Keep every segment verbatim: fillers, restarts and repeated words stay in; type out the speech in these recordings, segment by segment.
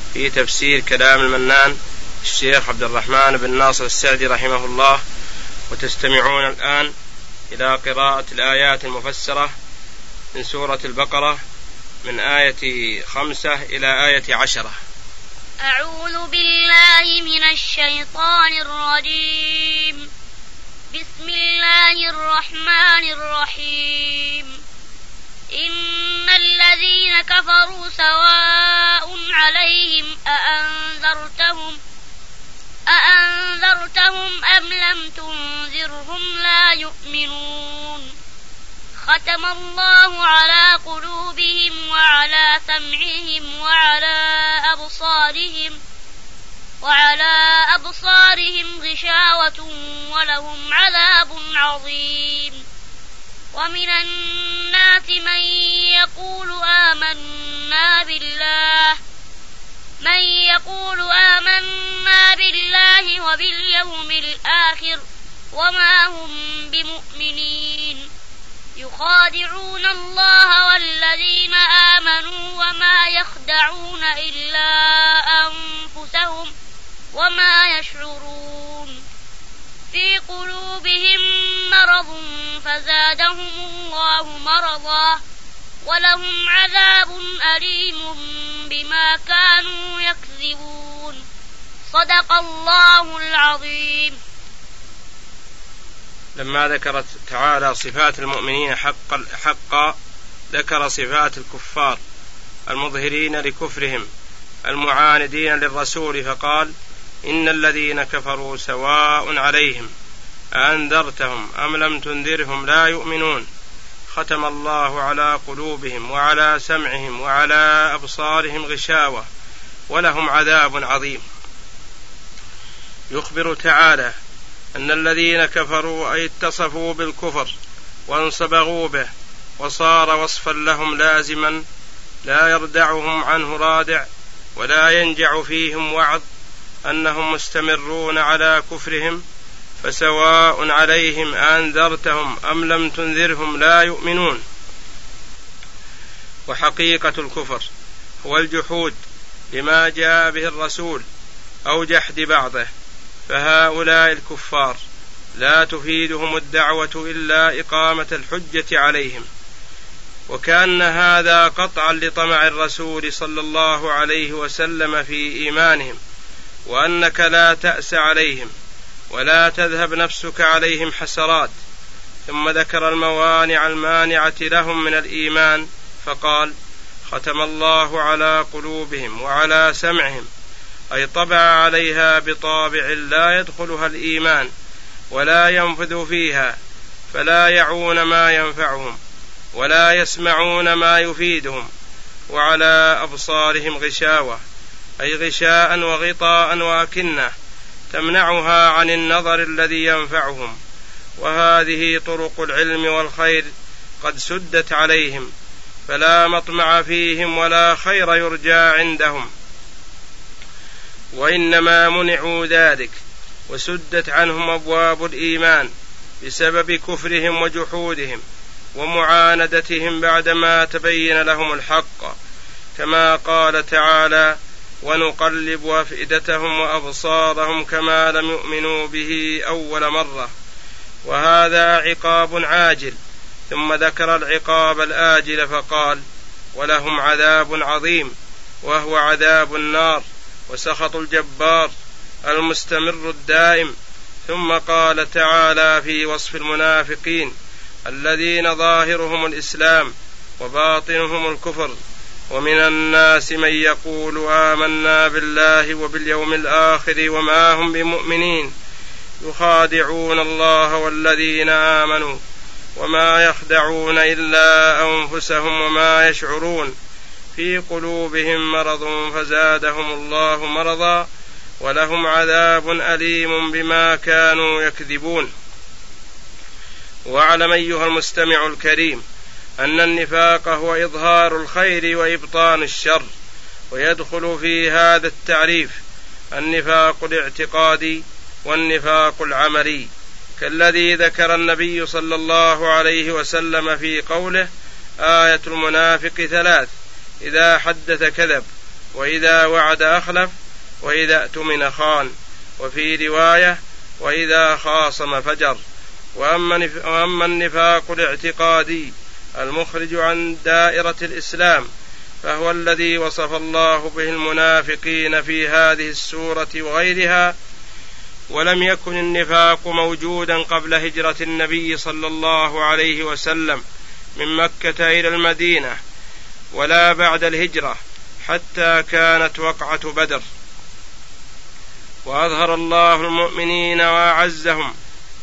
في تفسير كلام المنان الشيخ عبد الرحمن بن ناصر السعدي رحمه الله. وتستمعون الآن إلى قراءة الآيات المفسرة من سورة البقرة من آية خمسة إلى آية عشرة. أعوذ بالله من الشيطان الرجيم. بسم الله الرحمن الرحيم. إن الذين كفروا سواء عليهم أأنذرتهم أأنذرتهم أم لم تنذرهم لا يؤمنون. ختم الله على قلوبهم وعلى سمعهم وعلى أبصارهم وعلى أبصارهم غشاوة ولهم عذاب عظيم. ومن الناس من يقول آمنا بالله من يقول آمنا بالله وباليوم الآخر وما هم بمؤمنين. يخادعون الله والذين آمنوا وما يخدعون إلا أنفسهم وما يشعرون. في قلوبهم مرض فزادهم الله مرضا ولهم عذاب أليم بما كانوا يكذبون. صدق الله العظيم. لما ذكرت تعالى صفات المؤمنين حقا حقا ذكر صفات الكفار المظهرين لكفرهم المعاندين للرسول، فقال: إن الذين كفروا سواء عليهم أأنذرتهم أم لم تنذرهم لا يؤمنون. ختم الله على قلوبهم وعلى سمعهم وعلى أبصارهم غشاوة ولهم عذاب عظيم. يخبر تعالى أن الذين كفروا أي اتصفوا بالكفر وانصبغوا به وصار وصفا لهم لازما لا يردعهم عنه رادع ولا ينجع فيهم وعظ أنهم مستمرون على كفرهم، فسواء عليهم أنذرتهم أم لم تنذرهم لا يؤمنون. وحقيقة الكفر هو الجحود لما جاء به الرسول أو جحد بعضه، فهؤلاء الكفار لا تفيدهم الدعوة إلا إقامة الحجة عليهم، وكان هذا قطعا لطمع الرسول صلى الله عليه وسلم في إيمانهم، وأنك لا تأس عليهم ولا تذهب نفسك عليهم حسرات. ثم ذكر الموانع المانعة لهم من الإيمان فقال: ختم الله على قلوبهم وعلى سمعهم، أي طبع عليها بطابع لا يدخلها الإيمان ولا ينفذ فيها، فلا يعون ما ينفعهم ولا يسمعون ما يفيدهم. وعلى أبصارهم غشاوة، أي غشاء وغطاء وأكنة تمنعها عن النظر الذي ينفعهم، وهذه طرق العلم والخير قد سدت عليهم، فلا مطمع فيهم ولا خير يرجى عندهم، وإنما منعوا ذلك وسدت عنهم أبواب الإيمان بسبب كفرهم وجحودهم ومعاندتهم بعدما تبين لهم الحق، كما قال تعالى: ونقلب أفئدتهم وأبصارهم كما لم يؤمنوا به أول مرة. وهذا عقاب عاجل. ثم ذكر العقاب الآجل فقال: ولهم عذاب عظيم، وهو عذاب النار وسخط الجبار المستمر الدائم. ثم قال تعالى في وصف المنافقين الذين ظاهرهم الإسلام وباطنهم الكفر: ومن الناس من يقول آمنا بالله وباليوم الآخر وما هم بمؤمنين يخادعون الله والذين آمنوا وما يخدعون إلا أنفسهم وما يشعرون. في قلوبهم مرض فزادهم الله مرضا ولهم عذاب أليم بما كانوا يكذبون. واعلم أيها المستمع الكريم أن النفاق هو إظهار الخير وإبطان الشر، ويدخل في هذا التعريف النفاق الاعتقادي والنفاق العملي، كالذي ذكر النبي صلى الله عليه وسلم في قوله: آية المنافق ثلاث: إذا حدث كذب، وإذا وعد أخلف، وإذا اؤتمن خان، وفي رواية وإذا خاصم فجر. وأما النفاق الاعتقادي المخرج عن دائرة الإسلام فهو الذي وصف الله به المنافقين في هذه السورة وغيرها. ولم يكن النفاق موجودا قبل هجرة النبي صلى الله عليه وسلم من مكة إلى المدينة، ولا بعد الهجرة حتى كانت وقعة بدر، وأظهر الله المؤمنين وأعزهم،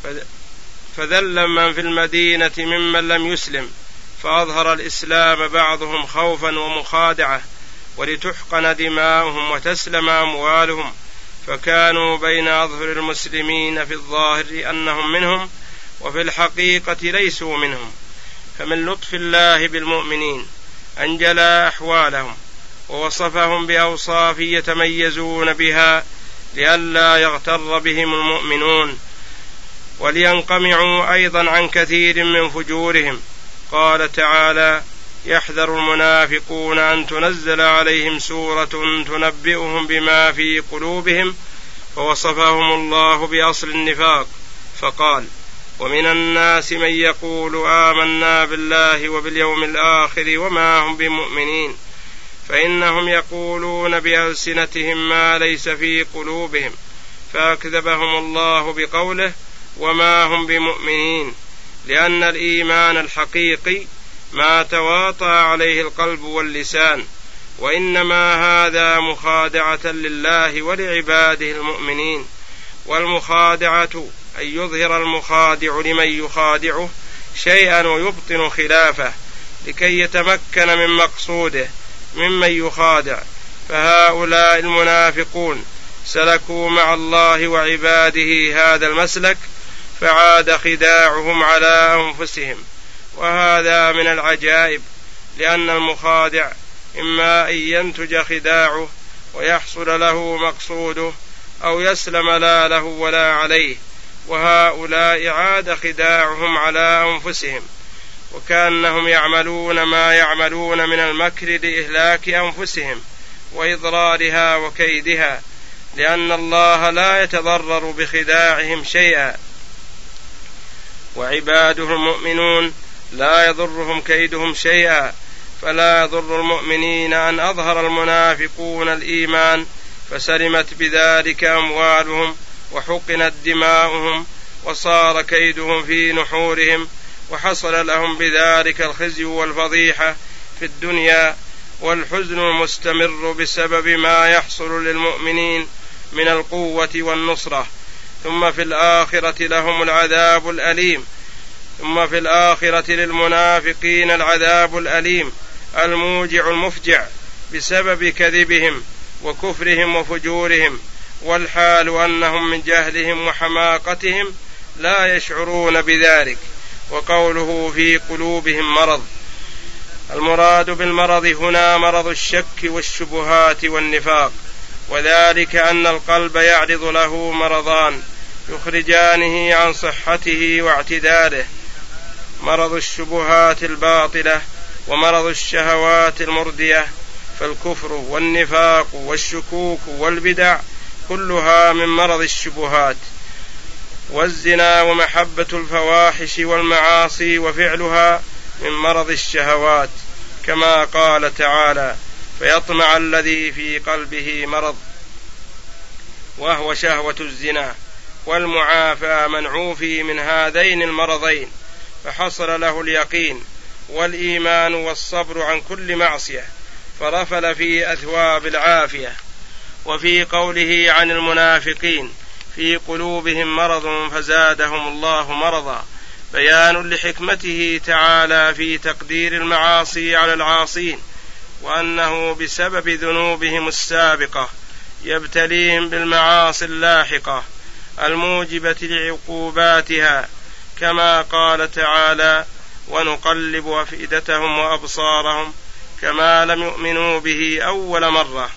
فذل من في المدينة ممن لم يسلم، فأظهر الإسلام بعضهم خوفا ومخادعة، ولتحقن دماؤهم وتسلم أموالهم، فكانوا بين أظهر المسلمين في الظاهر أنهم منهم، وفي الحقيقة ليسوا منهم. فمن لطف الله بالمؤمنين أن جلى أحوالهم ووصفهم بأوصاف يتميزون بها لئلا يغتر بهم المؤمنون، ولينقمعوا أيضا عن كثير من فجورهم. قال تعالى: يحذر المنافقون أن تنزل عليهم سورة تنبئهم بما في قلوبهم، فوصفهم الله بأصل النفاق فقال: ومن الناس من يقول آمنا بالله وباليوم الآخر وما هم بمؤمنين، فإنهم يقولون بألسنتهم ما ليس في قلوبهم، فأكذبهم الله بقوله وما هم بمؤمنين، لأن الإيمان الحقيقي ما تواطى عليه القلب واللسان، وإنما هذا مخادعة لله ولعباده المؤمنين. والمخادعة أن يظهر المخادع لمن يخادعه شيئا ويبطن خلافه لكي يتمكن من مقصوده ممن يخادع. فهؤلاء المنافقون سلكوا مع الله وعباده هذا المسلك، فعاد خداعهم على أنفسهم، وهذا من العجائب، لأن المخادع إما أن ينتج خداعه ويحصل له مقصوده، أو يسلم لا له ولا عليه، وهؤلاء عاد خداعهم على أنفسهم، وكأنهم يعملون ما يعملون من المكر لإهلاك أنفسهم وإضرارها وكيدها، لأن الله لا يتضرر بخداعهم شيئا، وعباده المؤمنون لا يضرهم كيدهم شيئا. فلا يضر المؤمنين أن أظهر المنافقون الإيمان فسلمت بذلك أموالهم وحقنت دماؤهم وصار كيدهم في نحورهم، وحصل لهم بذلك الخزي والفضيحة في الدنيا والحزن المستمر بسبب ما يحصل للمؤمنين من القوة والنصرة. ثم في الآخرة لهم العذاب الأليم ثم في الآخرة للمنافقين العذاب الأليم الموجع المفجع بسبب كذبهم وكفرهم وفجورهم، والحال أنهم من جهلهم وحماقتهم لا يشعرون بذلك. وقوله في قلوبهم مرض، المراد بالمرض هنا مرض الشك والشبهات والنفاق، وذلك أن القلب يعرض له مرضان يخرجانه عن صحته واعتداله: مرض الشبهات الباطلة ومرض الشهوات المردية. فالكفر والنفاق والشكوك والبدع كلها من مرض الشبهات، والزنا ومحبة الفواحش والمعاصي وفعلها من مرض الشهوات، كما قال تعالى: فيطمع الذي في قلبه مرض، وهو شهوة الزنا. والمعافى منعوفي من هذين المرضين، فحصل له اليقين والإيمان والصبر عن كل معصية، فرفل في أثواب العافية. وفي قوله عن المنافقين: في قلوبهم مرض فزادهم الله مرضا، بيان لحكمته تعالى في تقدير المعاصي على العاصين، وأنه بسبب ذنوبهم السابقة يبتليهم بالمعاصي اللاحقة الموجبة لعقوباتها، كما قال تعالى: ونقلب أفئدتهم وأبصارهم كما لم يؤمنوا به أول مرة.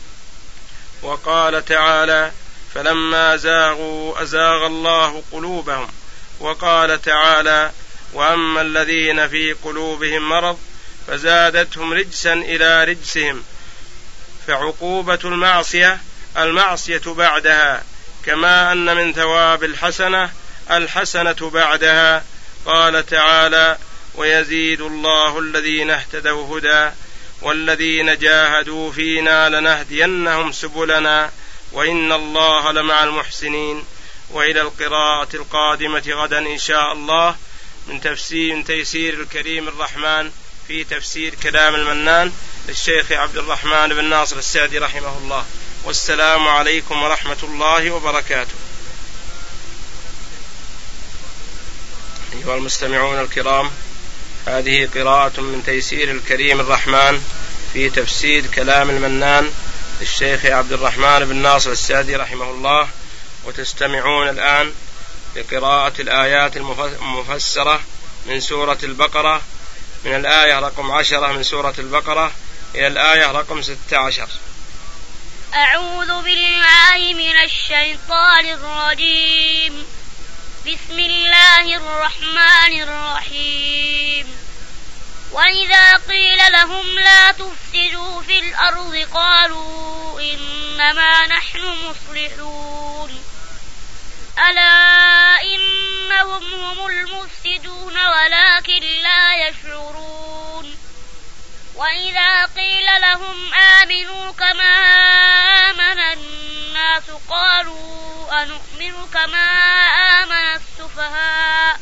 وقال تعالى: فلما زاغوا أزاغ الله قلوبهم. وقال تعالى: وأما الذين في قلوبهم مرض فزادتهم رجسا إلى رجسهم فعقوبة المعصية المعصية بعدها، كما أن من ثواب الحسنة الحسنة بعدها. قال تعالى: ويزيد الله الذين اهتدوا هدى والذين جاهدوا فينا لنهدينهم سبلنا وإن الله لمع المحسنين. وإلى القراءة القادمة غدا إن شاء الله من تفسير تيسير الكريم الرحمن في تفسير كلام المنان للشيخ عبد الرحمن بن ناصر السعدي رحمه الله. والسلام عليكم ورحمة الله وبركاته. أيها المستمعون الكرام، هذه قراءة من تيسير الكريم الرحمن في تفسير كلام المنان للشيخ عبد الرحمن بن ناصر السعدي رحمه الله، وتستمعون الآن لقراءة الآيات المفسرة من سورة البقرة، من الآية رقم عشرة من سورة البقرة إلى الآية رقم ستة عشر. أعوذ بالله من الشيطان الرجيم. بسم الله الرحمن الرحيم. وإذا قيل لهم لا تفسدوا في الأرض قالوا إنما نحن مصلحون ألا إنهم هم المفسدون ولكن لا يشعرون. وإذا قيل لهم آمنوا كما آمن الناس قالوا أنؤمن كما آمن السفهاء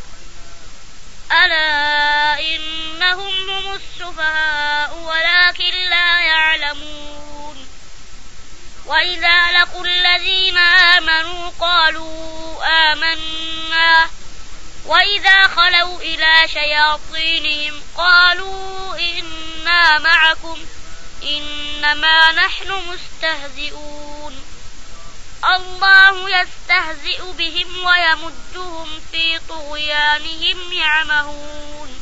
ألا إنهم هم السفهاء ولكن لا يعلمون. وإذا لقوا الذين آمنوا قالوا آمنا وإذا خلوا إلى شياطينهم قالوا إنا معكم إنما نحن مستهزئون. الله يستهزئ بهم ويمدهم في طغيانهم يعمهون.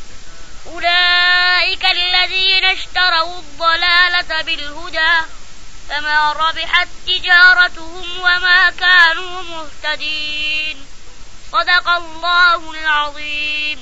أولئك الذين اشتروا الضلالة بالهدى فما ربحت تجارتهم وما كانوا مهتدين. صدق الله العظيم.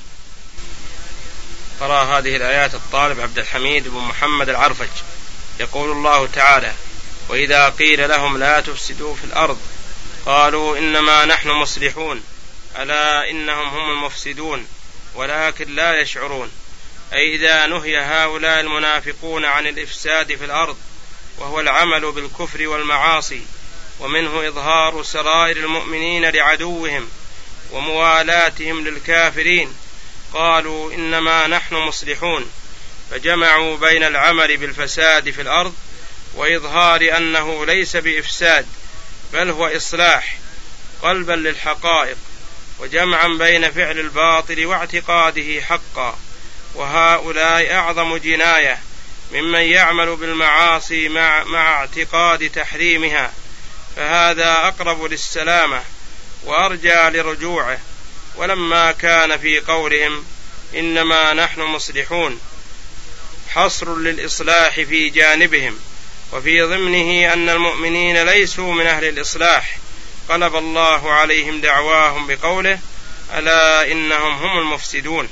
قرأ هذه الآيات الطالب عبد الحميد بن محمد العرفج. يقول الله تعالى: وإذا قيل لهم لا تفسدوا في الأرض قالوا إنما نحن مصلحون ألا إنهم هم المفسدون ولكن لا يشعرون. أي إذا نهي هؤلاء المنافقون عن الإفساد في الأرض وهو العمل بالكفر والمعاصي، ومنه إظهار سرائر المؤمنين لعدوهم وموالاتهم للكافرين، قالوا إنما نحن مصلحون، فجمعوا بين العمل بالفساد في الأرض وإظهار أنه ليس بإفساد بل هو إصلاح قلبا للحقائق، وجمعا بين فعل الباطل واعتقاده حقا. وهؤلاء أعظم جناية ممن يعمل بالمعاصي مع, مع اعتقاد تحريمها، فهذا أقرب للسلامة وأرجى لرجوعه. ولما كان في قولهم إنما نحن مصلحون حصر للإصلاح في جانبهم، وفي ضمنه أن المؤمنين ليسوا من أهل الإصلاح، قلب الله عليهم دعواهم بقوله: ألا إنهم هم المفسدون.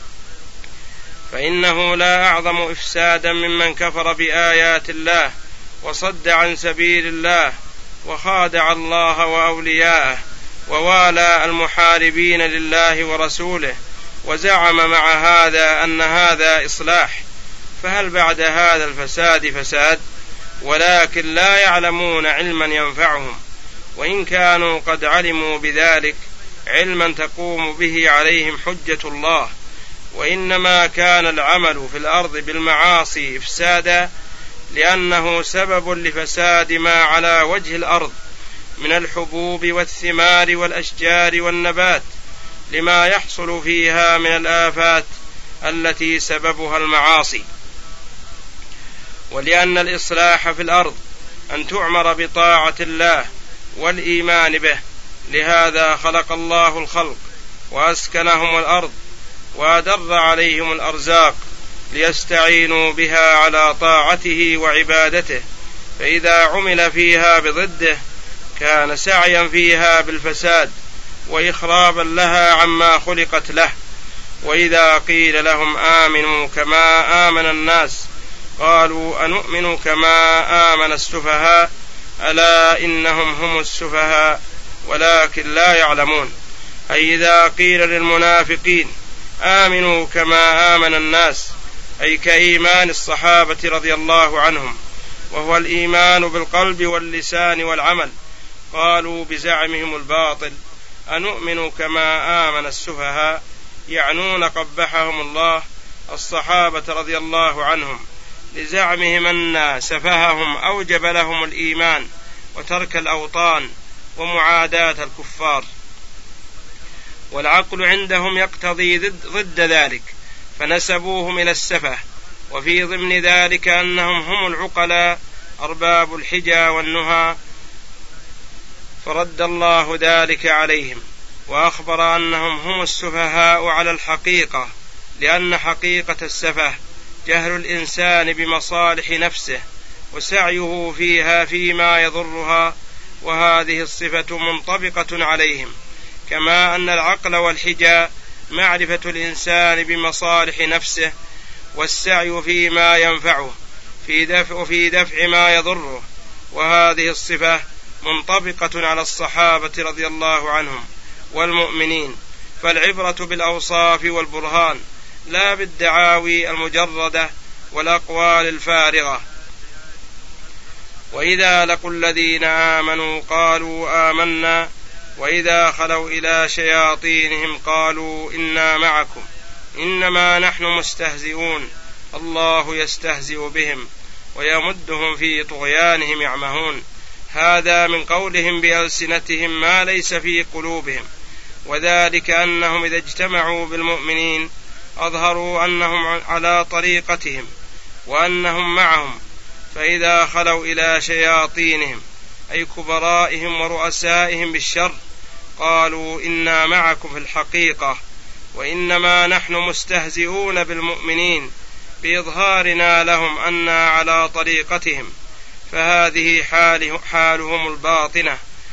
فإنه لا أعظم إفسادا ممن كفر بآيات الله وصد عن سبيل الله وخادع الله وأولياءه ووالى المحاربين لله ورسوله، وزعم مع هذا أن هذا إصلاح. فهل بعد هذا الفساد فساد؟ ولكن لا يعلمون علما ينفعهم، وإن كانوا قد علموا بذلك علما تقوم به عليهم حجة الله. وإنما كان العمل في الأرض بالمعاصي إفسادا لأنه سبب لفساد ما على وجه الأرض من الحبوب والثمار والأشجار والنبات، لما يحصل فيها من الآفات التي سببها المعاصي. ولأن الإصلاح في الأرض أن تعمر بطاعة الله والإيمان به، لهذا خلق الله الخلق وأسكنهم الأرض وأدر عليهم الأرزاق ليستعينوا بها على طاعته وعبادته، فإذا عمل فيها بضده كان سعيا فيها بالفساد وإخرابا لها عما خلقت له. وإذا قيل لهم آمنوا كما آمن الناس قالوا أنؤمن كما آمن السفهاء ألا إنهم هم السفهاء ولكن لا يعلمون. أي إذا قيل للمنافقين آمنوا كما آمن الناس، أي كإيمان الصحابة رضي الله عنهم، وهو الإيمان بالقلب واللسان والعمل، قالوا بزعمهم الباطل أنؤمن كما آمن السفهاء، يعنون قبحهم الله الصحابة رضي الله عنهم لزعمهم أن سفههم أوجب لهم الإيمان وترك الأوطان ومعاداة الكفار، والعقل عندهم يقتضي ضد, ضد ذلك، فنسبوهم إلى السفه، وفي ضمن ذلك أنهم هم العقلاء أرباب الحجى والنهى، فرد الله ذلك عليهم وأخبر أنهم هم السفهاء على الحقيقة، لأن حقيقة السفه جهل الإنسان بمصالح نفسه وسعيه فيها فيما يضرها، وهذه الصفة منطبقة عليهم، كما أن العقل والحجى معرفة الإنسان بمصالح نفسه والسعي فيما ينفعه في دفع, في دفع ما يضره، وهذه الصفة منطبقة على الصحابة رضي الله عنهم والمؤمنين، فالعبرة بالأوصاف والبرهان لا بالدعاوي المجردة والأقوال الفارغة. وإذا لقوا الذين آمنوا قالوا آمنا وإذا خلوا إلى شياطينهم قالوا إنا معكم إنما نحن مستهزئون الله يستهزئ بهم ويمدهم في طغيانهم يعمهون. هذا من قولهم بألسنتهم ما ليس في قلوبهم، وذلك أنهم إذا اجتمعوا بالمؤمنين أظهروا أنهم على طريقتهم وأنهم معهم، فإذا خلوا إلى شياطينهم أي كبرائهم ورؤسائهم بالشر قالوا إنا معكم في الحقيقة وإنما نحن مستهزئون بالمؤمنين بإظهارنا لهم أننا على طريقتهم، فهذه حال حالهم الباطنة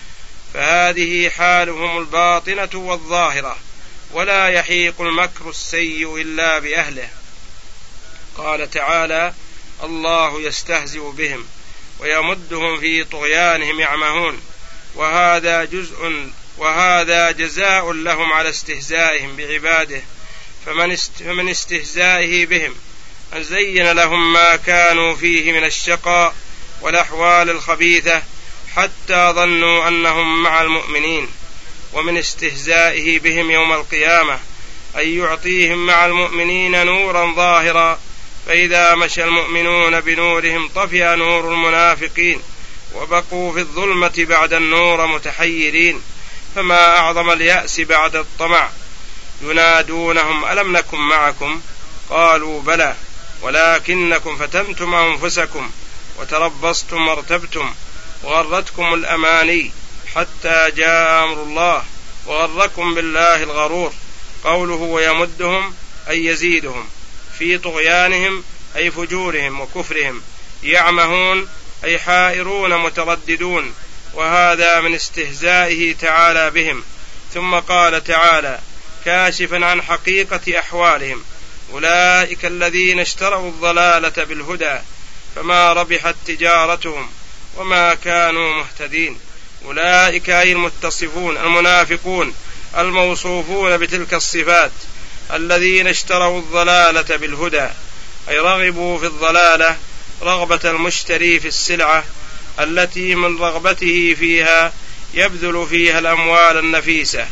فهذه حالهم الباطنة والظاهرة، ولا يحيق المكر السيء إلا بأهله. قال تعالى الله يستهزئ بهم ويمدهم في طغيانهم يعمهون، وهذا جزء وهذا جزاء لهم على استهزائهم بعباده، فمن استهزائه بهم أن زين لهم ما كانوا فيه من الشقاء والأحوال الخبيثة حتى ظنوا أنهم مع المؤمنين، ومن استهزائه بهم يوم القيامة أن يعطيهم مع المؤمنين نورا ظاهرا، فإذا مشى المؤمنون بنورهم طفئ نور المنافقين وبقوا في الظلمة بعد النور متحيرين، فما أعظم اليأس بعد الطمع. ينادونهم ألم نكن معكم قالوا بلى ولكنكم فتنتم أنفسكم وتربصتم وارتبتم وغرتكم الأماني حتى جاء أمر الله وغركم بالله الغرور. قوله ويمدهم أي يزيدهم في طغيانهم أي فجورهم وكفرهم، يعمهون أي حائرون مترددون، وهذا من استهزائه تعالى بهم. ثم قال تعالى كاشفا عن حقيقة أحوالهم أولئك الذين اشتروا الضلالة بالهدى فما ربحت تجارتهم وما كانوا مهتدين. أولئك أي المتصفون المنافقون الموصوفون بتلك الصفات الذين اشتروا الضلالة بالهدى، أي رغبوا في الضلالة رغبة المشتري في السلعة التي من رغبته فيها يبذل فيها الأموال النفيسة.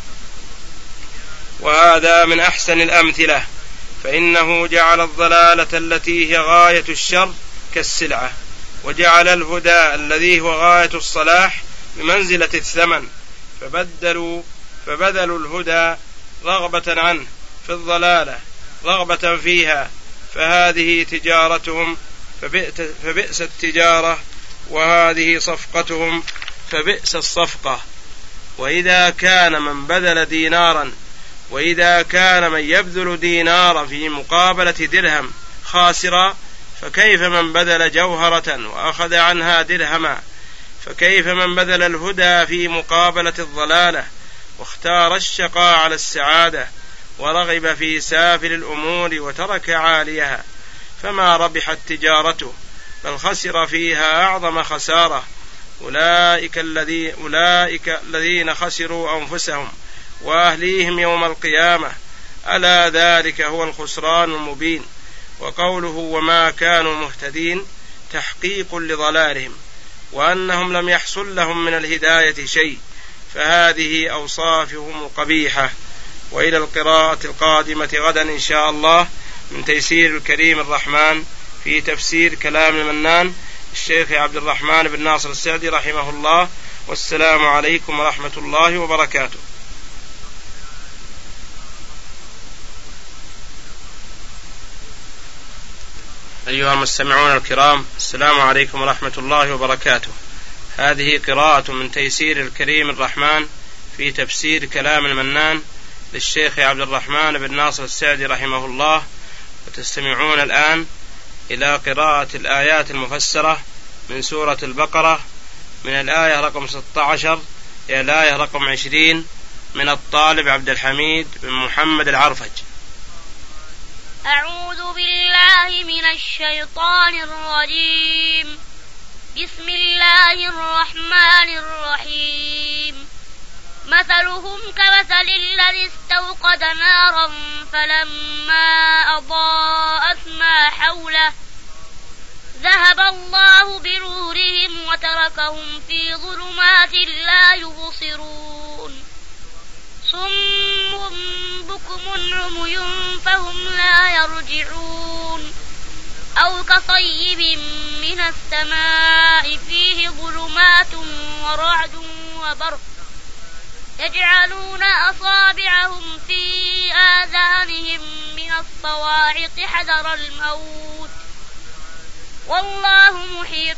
وهذا من أحسن الأمثلة، فإنه جعل الضلالة التي هي غاية الشر كالسلعة، وجعل الهدى الذي هو غاية الصلاح بمنزلة الثمن، فبدلوا فبذلوا الهدى رغبة عنه في الضلالة رغبة فيها، فهذه تجارتهم فبئس التجارة، وهذه صفقتهم فبئس الصفقة. وإذا كان من بذل دينارا وإذا كان من يبذل دينارا في مقابلة درهم خاسرا، فكيف من بذل جوهرة وأخذ عنها درهما؟ فكيف من بذل الهدى في مقابلة الضلالة واختار الشقاء على السعادة ورغب في سافل الأمور وترك عاليها؟ فما ربحت تجارته بل خسر فيها أعظم خسارة. أولئك, الذي أولئك الذين خسروا أنفسهم وأهليهم يوم القيامة ألا ذلك هو الخسران المبين. وقوله وما كانوا مهتدين تحقيق لضلالهم وأنهم لم يحصل لهم من الهداية شيء، فهذه أوصافهم القبيحة. وإلى القراءة القادمة غدا إن شاء الله من تيسير الكريم الرحمن في تفسير كلام المنان الشيخ عبد الرحمن بن ناصر السعدي رحمه الله. والسلام عليكم ورحمة الله وبركاته. أيها المستمعون الكرام، السلام عليكم ورحمة الله وبركاته. هذه قراءة من تيسير الكريم الرحمن في تفسير كلام المنان للشيخ عبد الرحمن بن ناصر السعدي رحمه الله. وتستمعون الآن إلى قراءة الآيات المفسرة من سورة البقرة من الآية رقم ستة عشر إلى الآية رقم عشرين من الطالب عبد الحميد بن محمد العرفج. أعوذ بالله من الشيطان الرجيم. بسم الله الرحمن الرحيم. مثلهم كمثل الذي استوقد نارا فلما أضاءت ما حوله ذهب الله بنورهم وتركهم في ظلمات لا يبصرون. صم بكم عمي فهم لا يرجعون. أو كصيب من السماء فيه ظلمات ورعد وبرق يجعلون أصابعهم في آذانهم من الصواعق حذر الموت والله محيط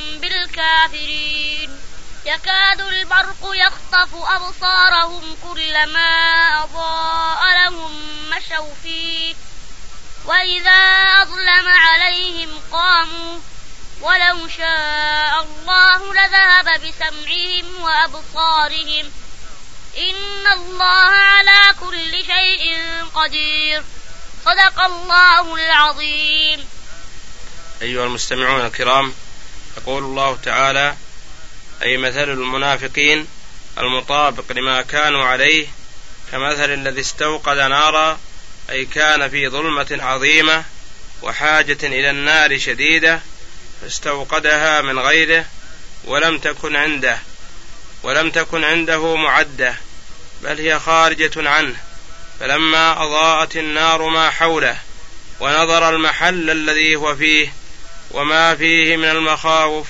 بالكافرين. يكاد البرق يخطف أبصارهم كلما أضاء لهم مشوا فيه وإذا أظلم عليهم قاموا ولو شاء الله لذهب بسمعهم وأبصارهم إن الله على كل شيء قدير. صدق الله العظيم. أيها المستمعون الكرام، يقول الله تعالى: أي مثل المنافقين المطابق لما كانوا عليه كمثل الذي استوقد نارا، أي كان في ظلمة عظيمة وحاجة إلى النار شديدة فاستوقدها من غيره ولم تكن عنده ولم تكن عنده معدة بل هي خارجة عنه، فلما أضاءت النار ما حوله ونظر المحل الذي هو فيه وما فيه من المخاوف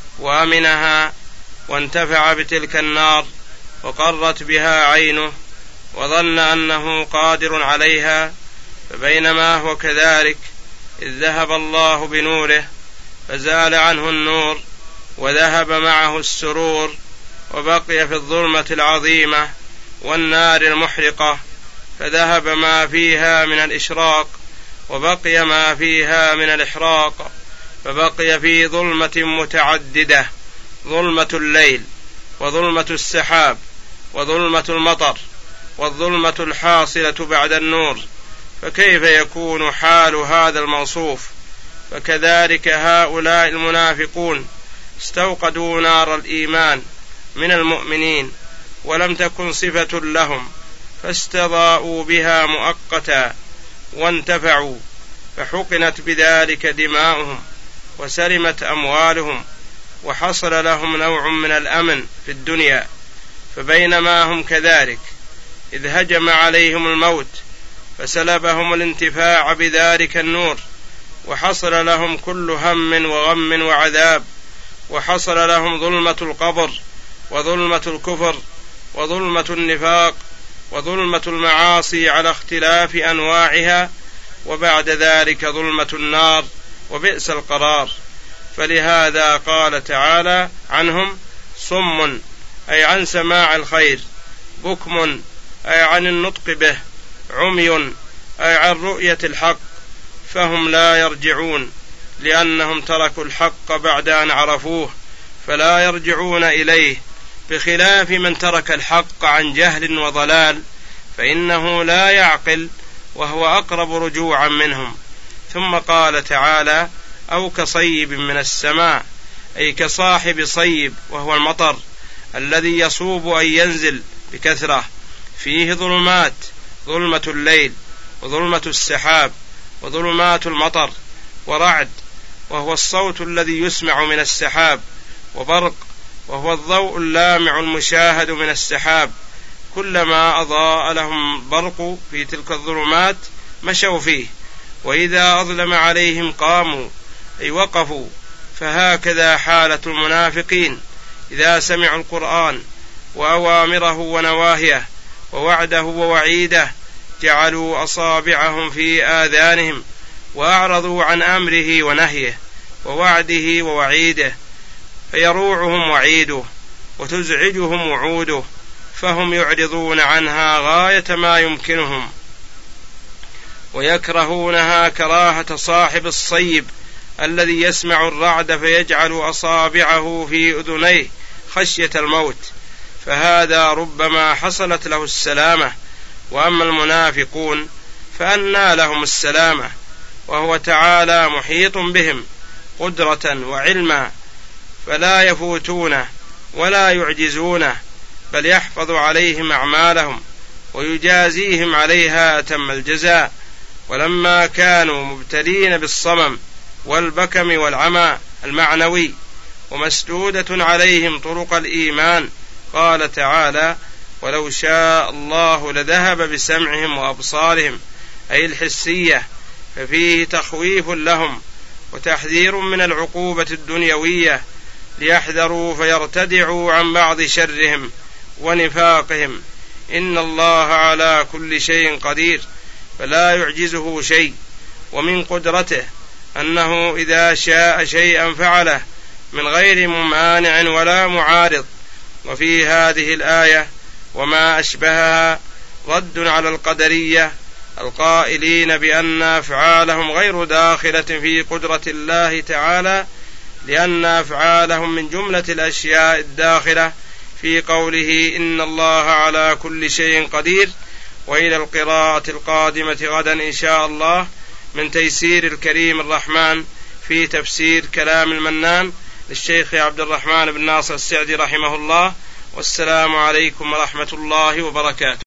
وأمنها وانتفع بتلك النار وقرت بها عينه وظن أنه قادر عليها، فبينما هو كذلك إذ ذهب الله بنوره فزال عنه النور وذهب معه السرور وبقي في الظلمة العظيمة والنار المحرقة، فذهب ما فيها من الإشراق وبقي ما فيها من الإحراق، فبقي في ظلمة متعددة: ظلمة الليل وظلمة السحاب وظلمة المطر والظلمة الحاصلة بعد النور. فكيف يكون حال هذا الموصوف؟ فكذلك هؤلاء المنافقون استوقدوا نار الإيمان من المؤمنين ولم تكن صفة لهم فاستضاءوا بها مؤقتا وانتفعوا، فحقنت بذلك دماؤهم وسلمت أموالهم وحصل لهم نوع من الأمن في الدنيا. فبينما هم كذلك إذ هجم عليهم الموت فسلبهم الانتفاع بذلك النور وحصل لهم كل هم وغم وعذاب، وحصل لهم ظلمة القبر وظلمة الكفر وظلمة النفاق وظلمة المعاصي على اختلاف أنواعها، وبعد ذلك ظلمة النار وبئس القرار. فلهذا قال تعالى عنهم: صم أي عن سماع الخير، بكم أي عن النطق به، عمي أي عن رؤية الحق، فهم لا يرجعون لأنهم تركوا الحق بعد أن عرفوه فلا يرجعون إليه، بخلاف من ترك الحق عن جهل وضلال فإنه لا يعقل وهو أقرب رجوعا منهم. ثم قال تعالى: أو كصيب من السماء، أي كصاحب صيب، وهو المطر الذي يصوب أن ينزل بكثرة، فيه ظلمات، ظلمة الليل وظلمة السحاب وظلمات المطر، ورعد وهو الصوت الذي يسمع من السحاب، وبرق وهو الضوء اللامع المشاهد من السحاب. كلما أضاء لهم برق في تلك الظلمات مشوا فيه، وإذا أظلم عليهم قاموا، أي وقفوا. فهكذا حالة المنافقين إذا سمعوا القرآن وأوامره ونواهيه ووعده ووعيده جعلوا أصابعهم في آذانهم وأعرضوا عن أمره ونهيه ووعده ووعيده، فيروعهم وعيده وتزعجهم وعوده، فهم يعرضون عنها غاية ما يمكنهم، ويكرهونها كراهة صاحب الصيب الذي يسمع الرعد فيجعل أصابعه في أذنيه خشية الموت، فهذا ربما حصلت له السلامة. وأما المنافقون فأنى لهم السلامة، وهو تعالى محيط بهم قدرة وعلما، فلا يفوتونه ولا يعجزونه، بل يحفظ عليهم أعمالهم ويجازيهم عليها أتم الجزاء. ولما كانوا مبتلين بالصمم والبكم والعمى المعنوي ومسدودة عليهم طرق الإيمان، قال تعالى: ولو شاء الله لذهب بسمعهم وأبصارهم، أي الحسية، ففيه تخويف لهم وتحذير من العقوبة الدنيوية، ليحذروا فيرتدعوا عن بعض شرهم ونفاقهم. إن الله على كل شيء قدير، فلا يعجزه شيء، ومن قدرته أنه إذا شاء شيئا فعله من غير ممانع ولا معارض. وفي هذه الآية وما أشبهها رد على القدرية القائلين بأن أفعالهم غير داخلة في قدرة الله تعالى، لأن أفعالهم من جملة الأشياء الداخلة في قوله: إن الله على كل شيء قدير. وإلى القراءة القادمة غدا إن شاء الله من تيسير الكريم الرحمن في تفسير كلام المنان للشيخ عبد الرحمن بن ناصر السعدي رحمه الله. والسلام عليكم ورحمة الله وبركاته.